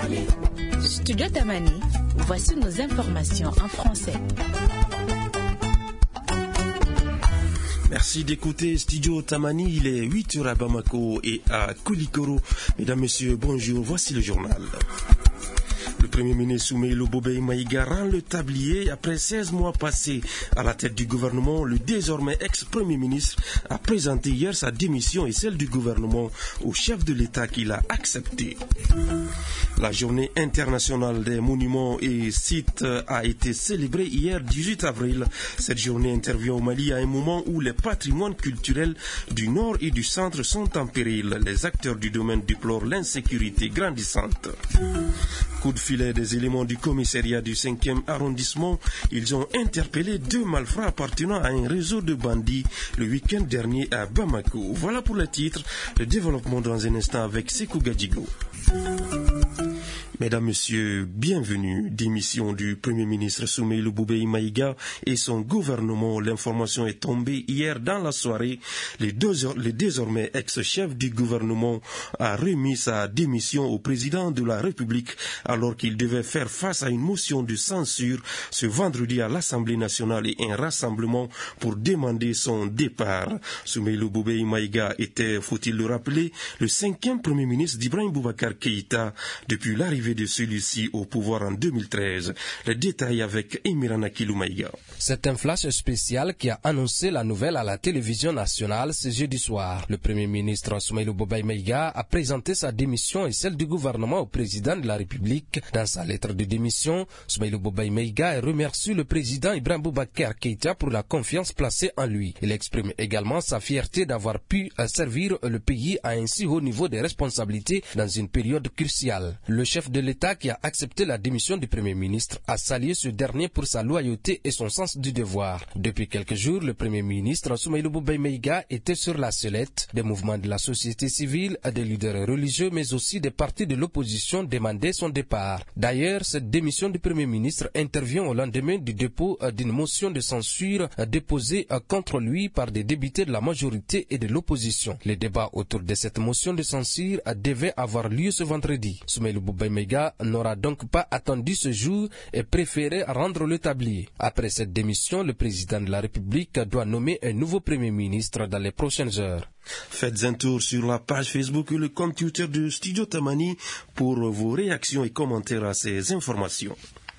Studio Tamani, voici nos informations en français. Merci d'écouter Studio Tamani, il est 8h à Bamako et à Koulikoro. Mesdames, Messieurs, bonjour, voici le journal. Le Premier ministre Soumaïla Boubèye Maïga rend le tablier après 16 mois passés à la tête du gouvernement. Le désormais ex-Premier ministre a présenté hier sa démission et celle du gouvernement au chef de l'État qu'il a accepté. La journée internationale des monuments et sites a été célébrée hier 18 avril. Cette journée intervient au Mali à un moment où les patrimoines culturels du nord et du centre sont en péril. Les acteurs du domaine déplorent l'insécurité grandissante. Coup de filet des éléments du commissariat du 5e arrondissement, ils ont interpellé 2 malfrats appartenant à un réseau de bandits le week-end dernier à Bamako. Voilà pour le titre, le développement dans un instant avec Sekou Gadjigo. Mesdames, Messieurs, bienvenue. Démission du Premier ministre Soumaïla Boubèye Maïga et son gouvernement. L'information est tombée hier dans la soirée. Le désormais ex-chef du gouvernement a remis sa démission au président de la République alors qu'il devait faire face à une motion de censure ce vendredi à l'Assemblée nationale et un rassemblement pour demander son départ. Soumaïla Boubèye Maïga était, faut-il le rappeler, le 5e Premier ministre d'Ibrahim Boubacar Keïta depuis l'arrivée de celui-ci au pouvoir en 2013. Les détails avec Emirana Kiloumaïga. C'est un flash spécial qui a annoncé la nouvelle à la télévision nationale ce jeudi soir. Le Premier ministre Soumaïla Boubèye Maïga a présenté sa démission et celle du gouvernement au président de la République. Dans sa lettre de démission, Soumaïla Boubèye Maïga a remercié le président Ibrahim Boubacar Keïta pour la confiance placée en lui. Il exprime également sa fierté d'avoir pu servir le pays à un si haut niveau de responsabilité dans une période cruciale. Le chef de l'État qui a accepté la démission du Premier ministre a salué ce dernier pour sa loyauté et son sens du devoir. Depuis quelques jours, le Premier ministre Soumaïla Boubèye Maïga était sur la sellette. Des mouvements de la société civile, des leaders religieux, mais aussi des partis de l'opposition demandaient son départ. D'ailleurs, cette démission du Premier ministre intervient au lendemain du dépôt d'une motion de censure déposée contre lui par des députés de la majorité et de l'opposition. Les débats autour de cette motion de censure devaient avoir lieu ce vendredi. Soumaïla Boubèye Maïga n'aura donc pas attendu ce jour et préféré rendre le tablier. Après cette démission, le président de la République doit nommer un nouveau Premier ministre dans les prochaines heures. Faites un tour sur la page Facebook et le compte Twitter de Studio Tamani pour vos réactions et commentaires à ces informations.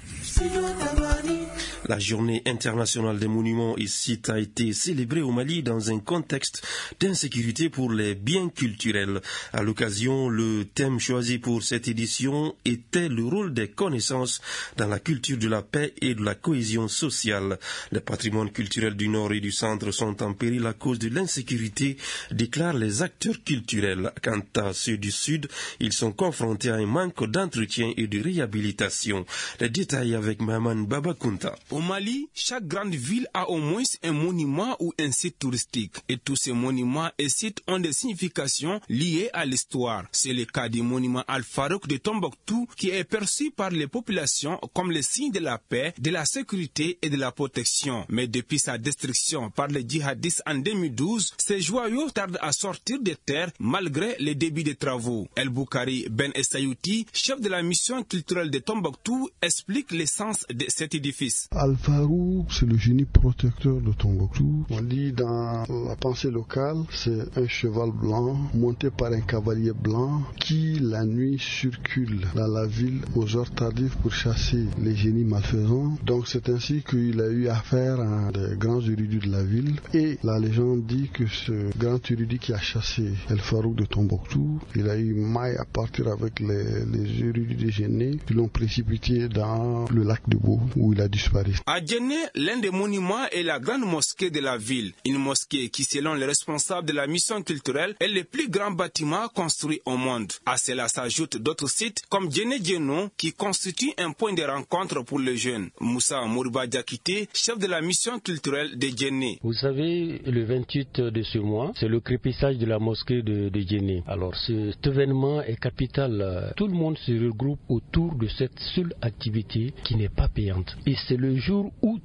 La journée internationale des monuments et sites a été célébrée au Mali dans un contexte d'insécurité pour les biens culturels. À l'occasion, le thème choisi pour cette édition était le rôle des connaissances dans la culture de la paix et de la cohésion sociale. Les patrimoines culturels du Nord et du Centre sont en péril à cause de l'insécurité, déclarent les acteurs culturels. Quant à ceux du Sud, ils sont confrontés à un manque d'entretien et de réhabilitation. Les détails avec Maman Babakunta. Au Mali, chaque grande ville a au moins un monument ou un site touristique. Et tous ces monuments et sites ont des significations liées à l'histoire. C'est le cas du monument Al-Farouk de Tombouctou qui est perçu par les populations comme le signe de la paix, de la sécurité et de la protection. Mais depuis sa destruction par les djihadistes en 2012, ces joyaux tardent à sortir des terres malgré les débits des travaux. El Boukari Ben Essayouti, chef de la mission culturelle de Tombouctou, explique l'essence de cet édifice. Al-Farouk, c'est le génie protecteur de Tombouctou. On dit dans la pensée locale, c'est un cheval blanc monté par un cavalier blanc qui la nuit circule dans la ville aux heures tardives pour chasser les génies malfaisants. Donc c'est ainsi qu'il a eu affaire à des grands érudits de la ville. Et la légende dit que ce grand érudit qui a chassé Al-Farouk de Tombouctou, il a eu maille à partir avec les érudits des génies qui l'ont précipité dans le lac de Beau où il a disparu. À Djenné, l'un des monuments est la grande mosquée de la ville. Une mosquée qui, selon les responsables de la mission culturelle, est le plus grand bâtiment construit au monde. À cela s'ajoutent d'autres sites comme Djenné-Djeno qui constitue un point de rencontre pour les jeunes. Moussa Mourba Diakité, chef de la mission culturelle de Djenné. Vous savez, le 28 de ce mois, c'est le crépissage de la mosquée de Djenné. Alors cet événement est capital. Tout le monde se regroupe autour de cette seule activité qui n'est pas payante. Et c'est le jour où toute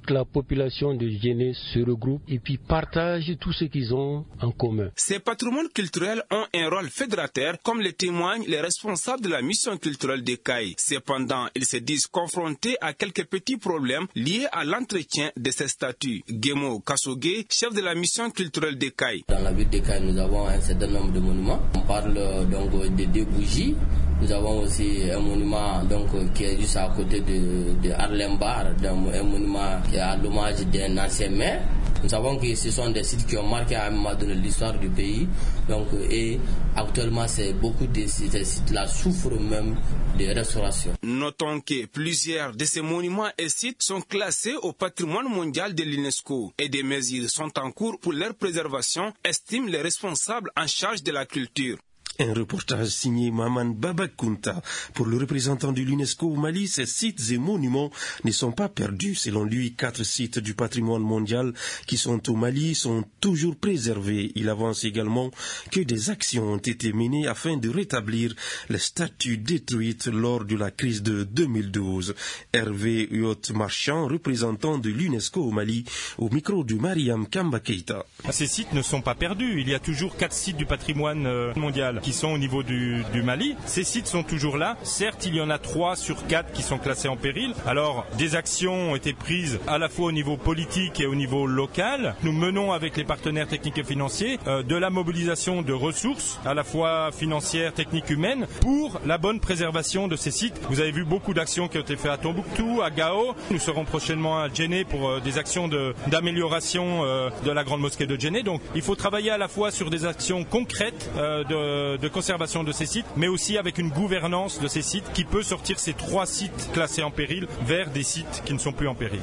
toute la population de Djenné se regroupe et puis partage tout ce qu'ils ont en commun. Ces patrimoines culturels ont un rôle fédérateur, comme le témoignent les responsables de la mission culturelle des CAI. Cependant, ils se disent confrontés à quelques petits problèmes liés à l'entretien de ces statues. Gemo Kassoge, chef de la mission culturelle des CAI. Dans la ville des CAI, nous avons un certain nombre de monuments. On parle donc de 2 bougies. Nous avons aussi un monument qui est juste à côté de Harlem Bar, un monument qui est à l'hommage d'un ancien maire. Nous savons que ce sont des sites qui ont marqué à un moment donné l'histoire du pays. Et actuellement, beaucoup de ces sites-là souffrent même de restauration. Notons que plusieurs de ces monuments et sites sont classés au patrimoine mondial de l'UNESCO et des mesures sont en cours pour leur préservation, estiment les responsables en charge de la culture. Un reportage signé Maman Babakunta. Pour le représentant de l'UNESCO au Mali, ces sites et monuments ne sont pas perdus. Selon lui, 4 sites du patrimoine mondial qui sont au Mali sont toujours préservés. Il avance également que des actions ont été menées afin de rétablir les statues détruites lors de la crise de 2012. Hervé Huot-Marchand, représentant de l'UNESCO au Mali, au micro de Mariam Kamba Keita. Ces sites ne sont pas perdus. Il y a toujours 4 sites du patrimoine mondial qui sont au niveau du Mali. Ces sites sont toujours là. Certes, il y en a 3 sur 4 qui sont classés en péril. Alors, des actions ont été prises à la fois au niveau politique et au niveau local. Nous menons avec les partenaires techniques et financiers de la mobilisation de ressources, à la fois financières, techniques, humaines, pour la bonne préservation de ces sites. Vous avez vu beaucoup d'actions qui ont été faites à Tombouctou, à Gao. Nous serons prochainement à Djenné pour des actions d'amélioration de la grande mosquée de Djenné. Donc, il faut travailler à la fois sur des actions concrètes de conservation de ces sites, mais aussi avec une gouvernance de ces sites qui peut sortir ces 3 sites classés en péril vers des sites qui ne sont plus en péril.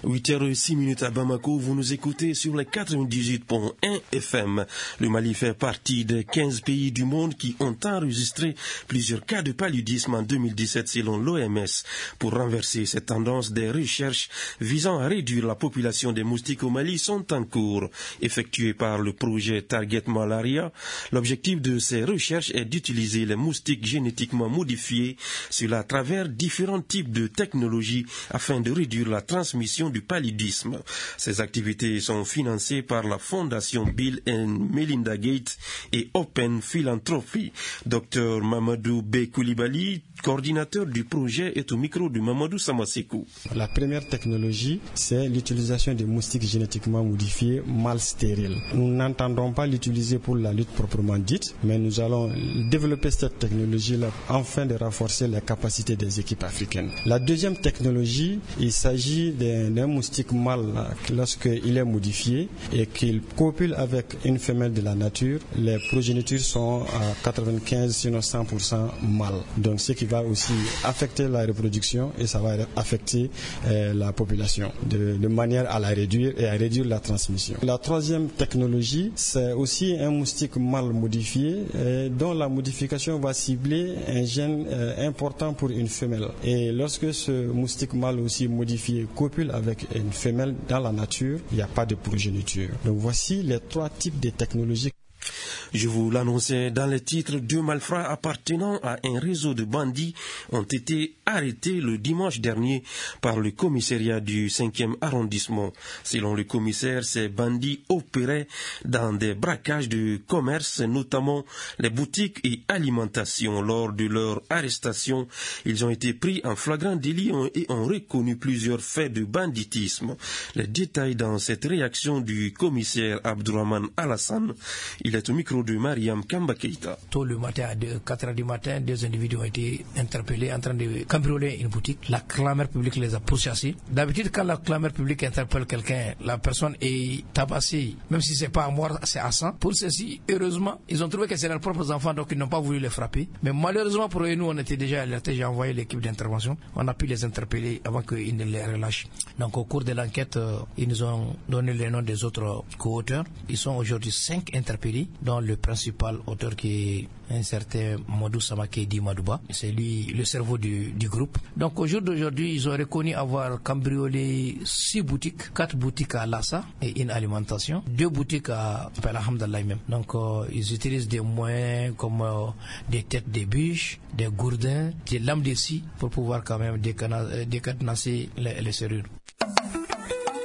8h06 à Bamako, vous nous écoutez sur les 98.1 FM. Le Mali fait partie des 15 pays du monde qui ont enregistré plusieurs cas de paludisme en 2017 selon l'OMS. Pour renverser cette tendance, des recherches visant à réduire la population des moustiques au Mali sont en cours. Effectuées par le projet Target Malaria, l'objectif de ces recherche est d'utiliser les moustiques génétiquement modifiés, cela à travers différents types de technologies afin de réduire la transmission du paludisme. Ces activités sont financées par la fondation Bill and Melinda Gates et Open Philanthropy. Dr Mamadou B. Koulibaly, coordinateur du projet, est au micro de Mamadou Samasekou. La première technologie, c'est l'utilisation des moustiques génétiquement modifiés mâles stériles. Nous n'entendons pas l'utiliser pour la lutte proprement dite, mais nous allons développer cette technologie-là afin de renforcer les capacités des équipes africaines. La deuxième technologie, il s'agit d'un moustique mâle lorsqu'il est modifié et qu'il copule avec une femelle de la nature. Les progénitures sont à 95 sinon 100% mâles. Donc ce qui va aussi affecter la reproduction et ça va affecter la population de manière à la réduire et à réduire la transmission. La troisième technologie, c'est aussi un moustique mâle modifié dont la modification va cibler un gène important pour une femelle. Et lorsque ce moustique mâle aussi modifié copule avec une femelle dans la nature, il n'y a pas de progéniture. Donc voici les 3 types de technologies. Je vous l'annonçais dans les titres, 2 malfrats appartenant à un réseau de bandits ont été arrêtés le dimanche dernier par le commissariat du 5e arrondissement. Selon le commissaire, ces bandits opéraient dans des braquages de commerce, notamment les boutiques et alimentations. Lors de leur arrestation, ils ont été pris en flagrant délit et ont reconnu plusieurs faits de banditisme. Les détails dans cette réaction du commissaire Abdourahmane Alassane. Il est au micro de Mariam Kamba Keita. Tôt le matin, à 4h du matin, 2 individus ont été interpellés en train de cambrioler une boutique. La clameur publique les a pourchassés. D'habitude, quand la clameur publique interpelle quelqu'un, la personne est tabassée. Même si c'est pas à mort, c'est à sang. Pour ceci, heureusement, ils ont trouvé que c'est leurs propres enfants, donc ils n'ont pas voulu les frapper. Mais malheureusement pour eux, nous, on était déjà alertés. J'ai envoyé l'équipe d'intervention. On a pu les interpeller avant qu'ils ne les relâchent. Donc au cours de l'enquête, ils nous ont donné les noms des autres co-auteurs. Ils sont aujourd'hui 5 interpellés, dont le principal auteur qui est un certain Modou Samakedi Madouba. C'est lui le cerveau du groupe. Donc au jour d'aujourd'hui, ils ont reconnu avoir cambriolé 6 boutiques, 4 boutiques à Lassa et une alimentation, 2 boutiques à Alhamdallah même. Donc ils utilisent des moyens comme des têtes de bûches, des gourdins, des lames de scie pour pouvoir quand même décadenasser les serrures.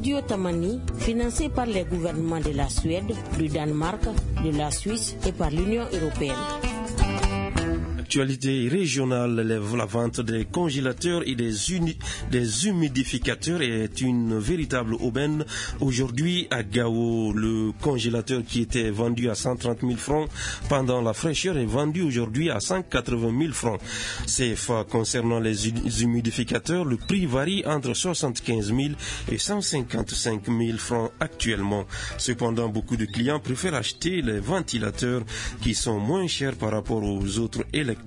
Studio Tamani, financé par les gouvernements de la Suède, du Danemark, de la Suisse et par l'Union européenne. Actualité régionale, la vente des congélateurs et des humidificateurs est une véritable aubaine. Aujourd'hui à Gao, le congélateur qui était vendu à 130 000 francs pendant la fraîcheur est vendu aujourd'hui à 180 000 francs. CFA concernant les humidificateurs, le prix varie entre 75 000 et 155 000 francs actuellement. Cependant, beaucoup de clients préfèrent acheter les ventilateurs qui sont moins chers par rapport aux autres électroménagers.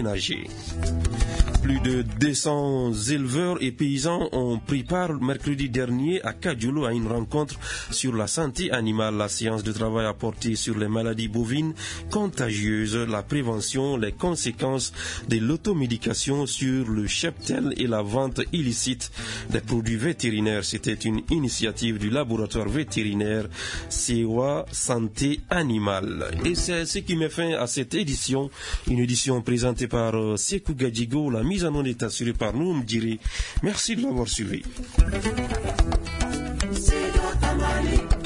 Plus de 200 éleveurs et paysans ont pris part mercredi dernier à Kadjolo à une rencontre sur la santé animale. La séance de travail a porté sur les maladies bovines contagieuses, la prévention, les conséquences de l'automédication sur le cheptel et la vente illicite des produits vétérinaires. C'était une initiative du laboratoire vétérinaire CEWA Santé Animale. Et c'est ce qui met fin à cette édition, une édition présentée par Sekou Gadjigo. La mise en onde est assurée par nous, Mdiri. Merci de l'avoir suivi.